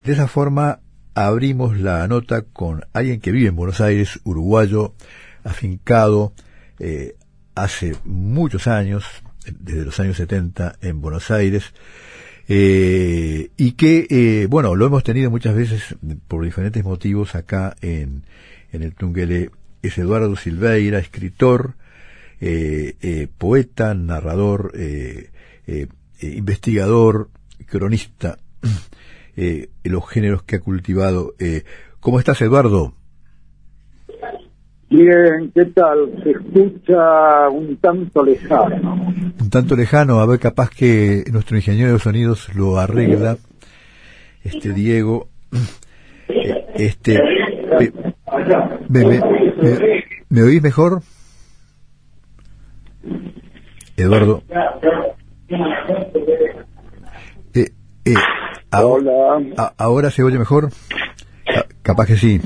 De esa forma abrimos la nota con alguien que vive en Buenos Aires, uruguayo, afincado hace muchos años, desde los años 70 en Buenos Aires, y que, bueno, lo hemos tenido muchas veces por diferentes motivos acá en el Tungelé. Es Eduardo Silveira, escritor, poeta, narrador, investigador, cronista, los géneros que ha cultivado. ¿Cómo estás, Eduardo? Bien, ¿qué tal? Se escucha un tanto lejano. Un tanto lejano, a ver, capaz que nuestro ingeniero de sonidos lo arregla, Diego. ¿Me oís mejor? Eduardo. Hola. ¿Ahora se oye mejor? Capaz que sí.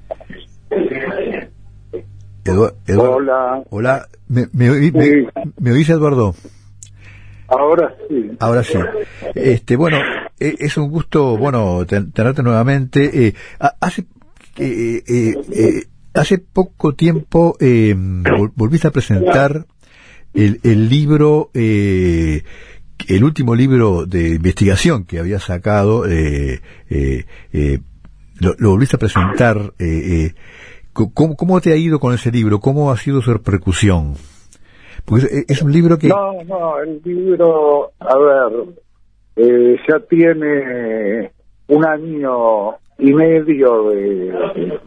Hola. Hola. ¿Me oís, Eduardo? Ahora sí. Ahora sí. Bueno, es un gusto, bueno, tenerte nuevamente. Hace poco tiempo volviste a presentar el libro, el último libro de investigación que había sacado, lo volviste a presentar. ¿Cómo te ha ido con ese libro? ¿Cómo ha sido su repercusión? Porque es un libro que... No, el libro, a ver, ya tiene 1 año y medio de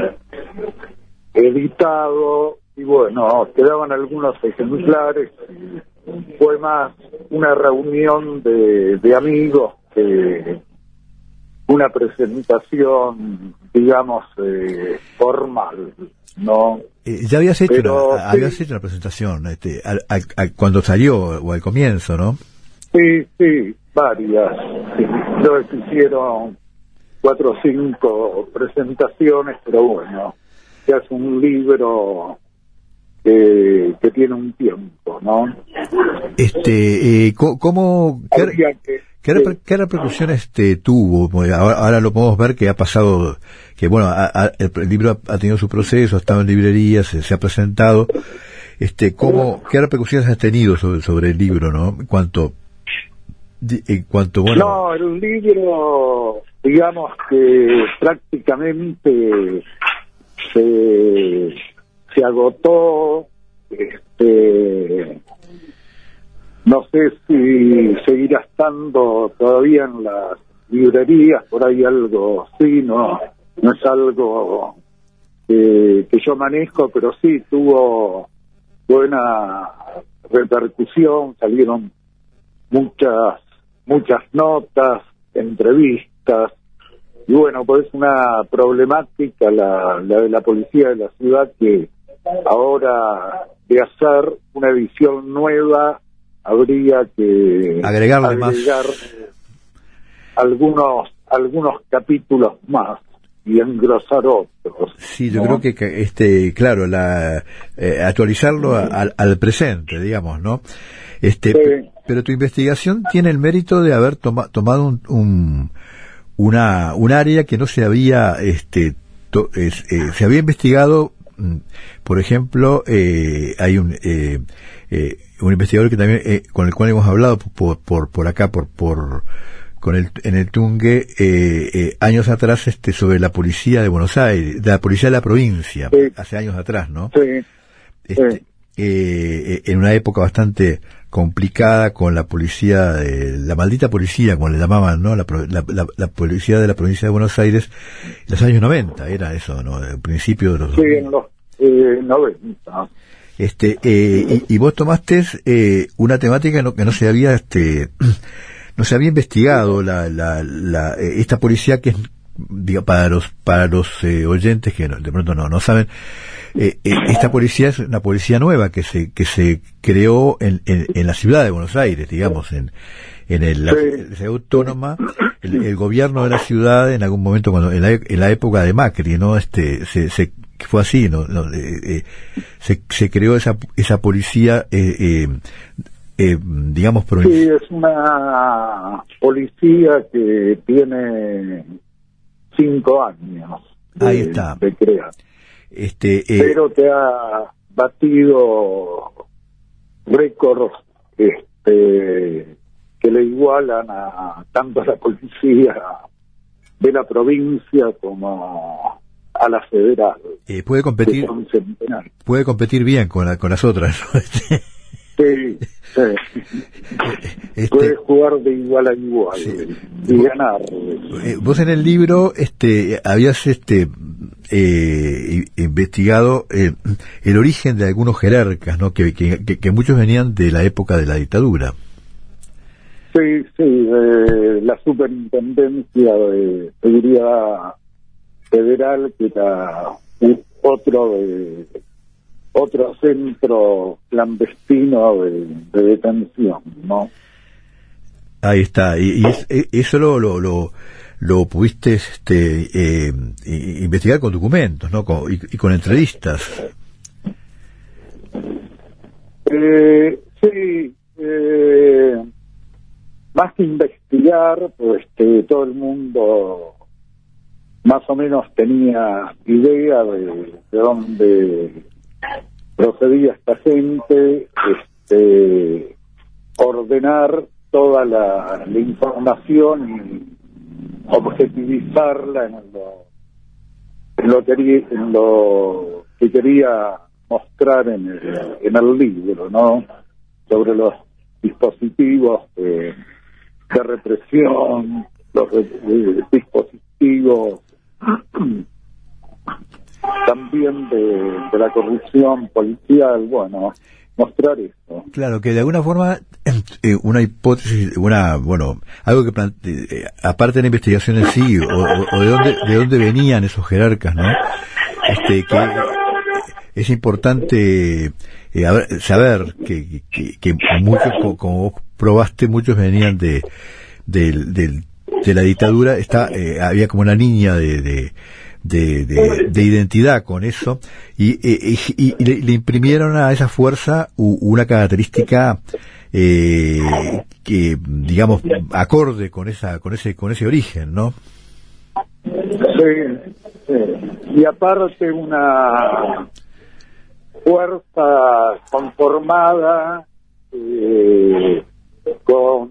editado, y bueno, quedaban algunos ejemplares. Fue más una reunión de amigos que una presentación, digamos, formal, ¿no? Ya habías hecho hecho una presentación cuando salió, o al comienzo, ¿no? Sí, varias. Sí. Creo que hicieron 4 o 5 presentaciones, pero bueno, ya es un libro que tiene un tiempo, ¿no? ¿Qué repercusiones tuvo? Ahora lo podemos ver que ha pasado, que bueno, el libro ha tenido su proceso, ha estado en librerías, se ha presentado. ¿Qué repercusiones has tenido sobre el libro, no? En cuanto, bueno. No, el libro, digamos que prácticamente se agotó. No sé si seguirá estando todavía en las librerías, por ahí algo, sí, no es algo que yo manejo, pero sí tuvo buena repercusión, salieron muchas notas, entrevistas, y bueno, pues una problemática la de la policía de la ciudad, que ahora de hacer una edición nueva habría que agregar algunos capítulos más y engrosar otros. Sí, yo creo que claro, actualizarlo al presente, digamos, ¿no? Sí. Pero tu investigación tiene el mérito de haber tomado un área que no se había se había investigado. Por ejemplo, hay un investigador que también con el cual hemos hablado por acá en el Tungue años atrás, sobre la policía de Buenos Aires, de la policía de la provincia, sí. Hace años atrás, ¿no? Sí. En una época bastante complicada, con la policía, la maldita policía, como le llamaban, ¿no? La policía de la provincia de Buenos Aires, en los años 90, era eso, ¿no? El principio de los... Sí, en los 90. Y vos tomaste una temática que no se había no se había investigado, esta policía que es, digo, para los oyentes que de pronto no saben, esta policía es una policía nueva que se creó en la ciudad de Buenos Aires, digamos, en la ciudad autónoma. El gobierno de la ciudad, en algún momento, cuando en la época de Macri, ¿no? Fue así, se creó esa policía digamos, Sí, es una policía que tiene 5 años ahí está. de crear, pero que ha batido récords que le igualan a tanto a la policía de la provincia como a la federal. Puede competir bien con las otras, ¿no? Sí, puede jugar de igual a igual, sí, y ganar. Vos en el libro habías investigado el origen de algunos jerarcas, ¿no? Que muchos venían de la época de la dictadura. Sí, la superintendencia de seguridad federal, que era otro centro clandestino de detención, ¿no? Ahí está, y eso lo pudiste investigar con documentos, ¿no? Y con entrevistas. Sí, más que investigar, pues todo el mundo más o menos tenía idea de dónde procedía esta gente, ordenar toda la información y objetivizarla en lo que quería mostrar en el libro, ¿no? Sobre los dispositivos de represión, los dispositivos también de la corrupción policial, bueno, mostrar eso. Claro, que de alguna forma una hipótesis, algo que aparte de la investigación en sí, o de dónde venían esos jerarcas, ¿no? Que es importante saber que muchos, como vos probaste, muchos venían de la dictadura. Había como una línea de identidad con eso, y le imprimieron a esa fuerza una característica que, digamos, acorde con ese origen, ¿no? Sí. Y aparte una fuerza conformada con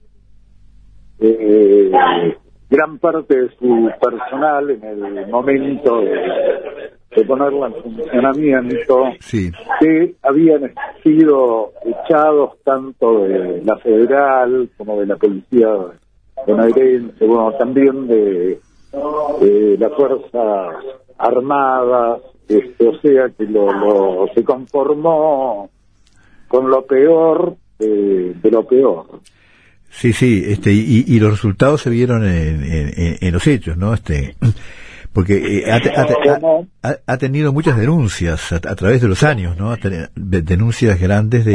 gran parte de su personal en el momento de ponerla en funcionamiento, sí, que habían sido echados tanto de la federal como de la policía bonaerense, también de las fuerzas armadas, o sea que se conformó con lo peor de lo peor. Sí, y los resultados se vieron en los hechos, ¿no? Porque ha tenido muchas denuncias a través de los años, ¿no? Denuncias grandes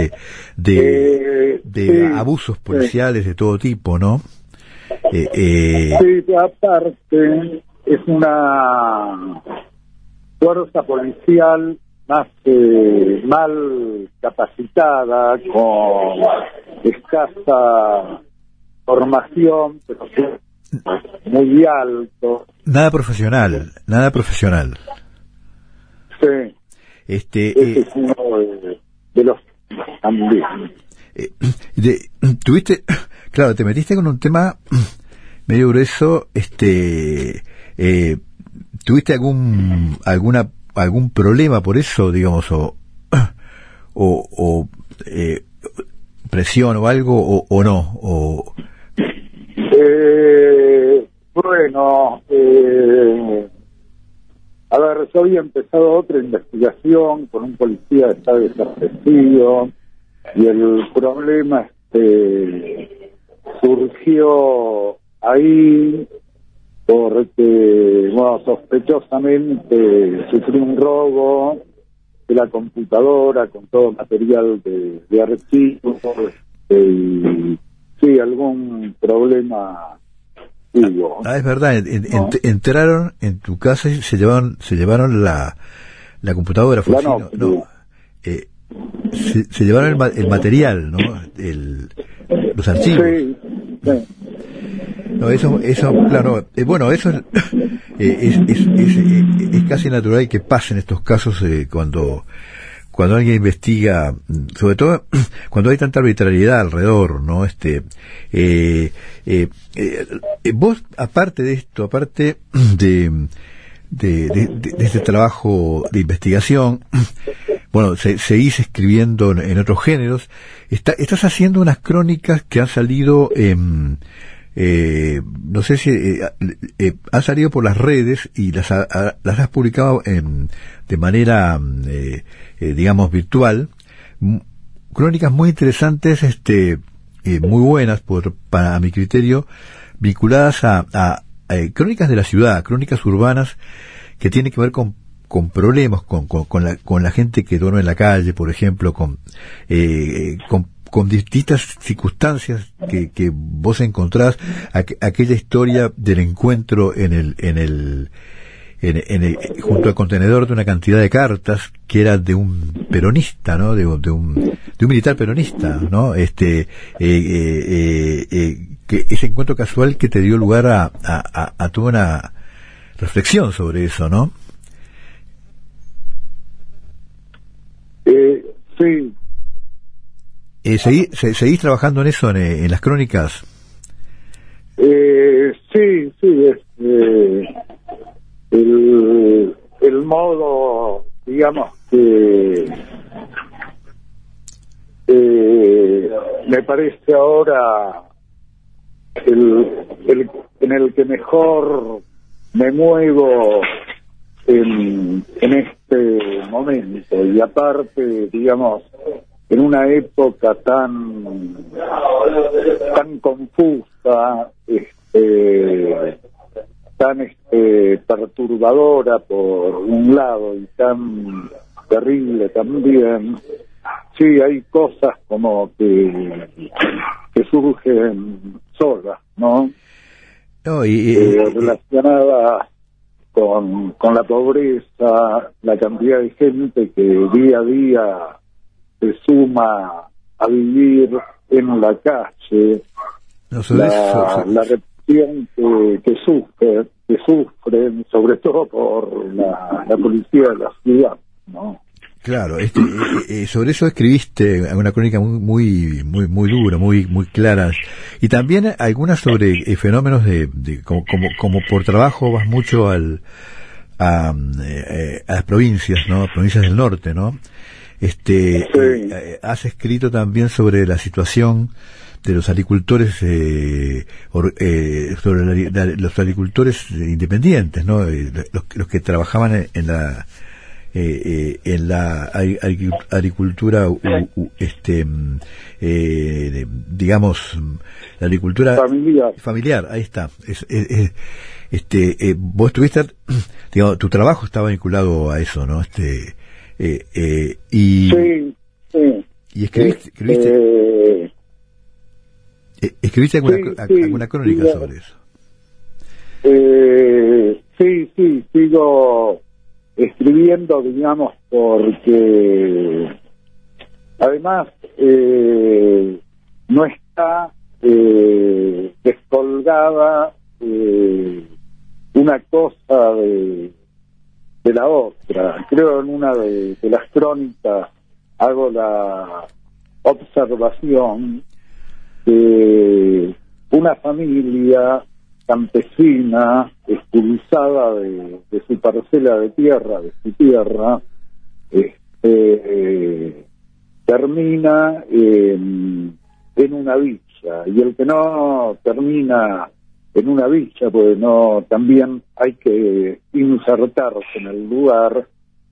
de abusos policiales de todo tipo, ¿no? Sí, aparte es una fuerza policial más mal capacitada, con escasa formación, pero muy alto. Nada profesional. Sí. Ese es uno de los también. Claro, te metiste con un tema medio grueso. ¿Tuviste algún problema por eso, digamos, o presión o algo, o no? A ver, yo había empezado otra investigación con un policía que está desaparecido, y el problema surgió ahí porque, sospechosamente sufrió un robo de la computadora con todo material de archivo, y sí, algún problema hubo. Es verdad, entraron en tu casa y se llevaron la computadora. se llevaron el material, ¿no? Los archivos. Sí, sí. No, eso, claro, bueno, eso es casi natural que pase en estos casos cuando alguien investiga, sobre todo cuando hay tanta arbitrariedad alrededor, ¿no? Vos, aparte de esto, aparte de este trabajo de investigación, bueno, seguís escribiendo en otros géneros, estás haciendo unas crónicas que han salido no sé si han salido por las redes y las has publicado de manera digamos virtual, crónicas muy interesantes, muy buenas para mi criterio, vinculadas a crónicas de la ciudad, crónicas urbanas que tienen que ver con problemas, con la gente que duerme en la calle, por ejemplo, con distintas circunstancias que vos encontrás, aquella historia del encuentro junto al contenedor de una cantidad de cartas que era de un peronista, ¿no? de un militar peronista, ¿no? Que ese encuentro casual que te dio lugar a toda una reflexión sobre eso, ¿no? Sí. ¿Seguís trabajando en eso, en las crónicas? Sí, el modo, digamos, que me parece ahora en el que mejor me muevo en este momento, y aparte, digamos, en una época tan confusa, tan perturbadora por un lado y tan terrible también, sí, hay cosas como que surgen solas, ¿no? No, relacionadas con la pobreza, la cantidad de gente que día a día se suma a vivir en la calle, la represión que sufren, sobre todo por la policía de la ciudad, ¿no? Claro, sobre eso escribiste una crónica muy dura, muy clara, y también algunas sobre fenómenos como por trabajo vas mucho a las provincias, ¿no? Provincias del norte, ¿no? Sí. Has escrito también sobre la situación de los agricultores, sobre los agricultores independientes, ¿no? Los que trabajaban en la agricultura, digamos, la agricultura familiar, ahí está. Vos tuviste, digamos, tu trabajo estaba vinculado a eso, ¿no? Sí. Y escribiste alguna crónica sobre eso. Sí, sigo escribiendo, digamos, porque además no está descolgada una cosa de la otra. Creo en una de las crónicas hago la observación de una familia campesina expulsada de su parcela de tierra, de su tierra, termina en una villa, y el que no termina en una villa, pues no, también hay que insertarse en el lugar,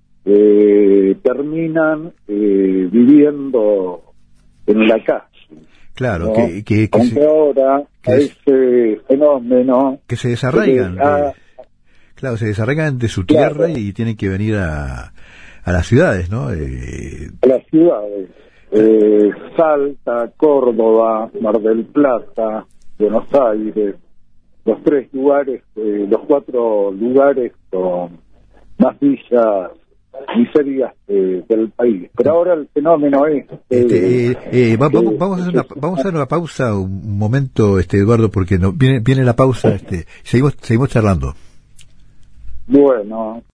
terminan viviendo en la calle. Claro, ¿no? que aunque ahora ese fenómeno que se desarraigan, claro, se desarraigan de su tierra, y tienen que venir a las ciudades, ¿no? A las ciudades, Salta, Córdoba, Mar del Plata, Buenos Aires, los 4 lugares con más villas miserias del país. Pero ahora el fenómeno es... vamos a hacer una pausa un momento, Eduardo, porque viene la pausa, seguimos charlando. Bueno...